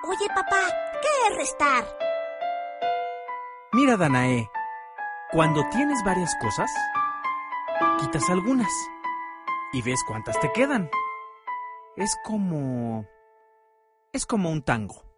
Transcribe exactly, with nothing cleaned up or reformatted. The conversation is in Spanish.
Oye, papá, ¿qué es restar? Mira, Danae, cuando tienes varias cosas, quitas algunas y ves cuántas te quedan. Es como... es como un tango.